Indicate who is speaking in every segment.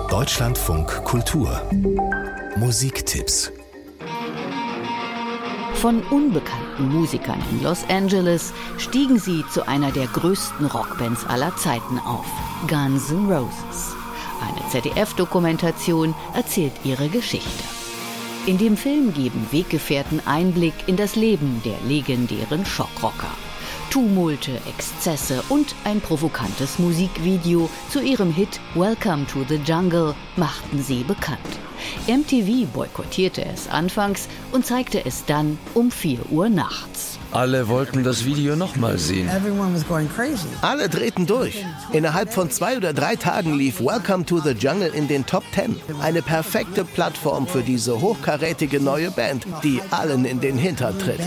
Speaker 1: Deutschlandfunk Kultur Musiktipps.
Speaker 2: Von unbekannten Musikern in Los Angeles stiegen sie zu einer der größten Rockbands aller Zeiten auf, Guns N' Roses. Eine ZDF-Dokumentation erzählt ihre Geschichte. In dem Film geben Weggefährten Einblick in das Leben der legendären Schockrocker. Tumulte, Exzesse und ein provokantes Musikvideo zu ihrem Hit Welcome to the Jungle machten sie bekannt. MTV boykottierte es anfangs und zeigte es dann um 4 Uhr nachts.
Speaker 3: Alle wollten das Video nochmal sehen.
Speaker 4: Alle drehten durch. Innerhalb von 2 oder 3 Tagen lief Welcome to the Jungle in den Top 10. Eine perfekte Plattform für diese hochkarätige neue Band, die allen in den Hintern tritt.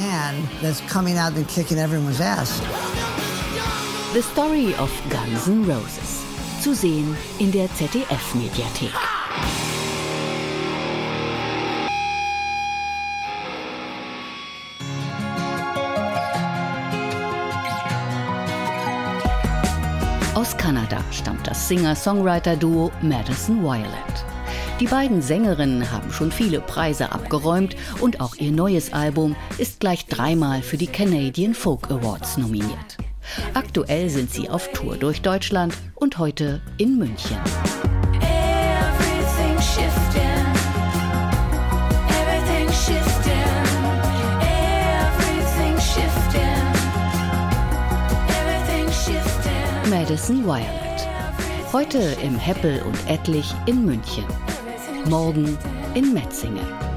Speaker 2: The Story of Guns N' Roses. Zu sehen in der ZDF-Mediathek. Aus Kanada stammt das Singer-Songwriter-Duo Madison Violette. Die beiden Sängerinnen haben schon viele Preise abgeräumt und auch ihr neues Album ist gleich 3-mal für die Canadian Folk Awards nominiert. Aktuell sind sie auf Tour durch Deutschland und heute in München. Madison Violette. Heute im Heppel und Ettlich in München. Morgen in Metzingen.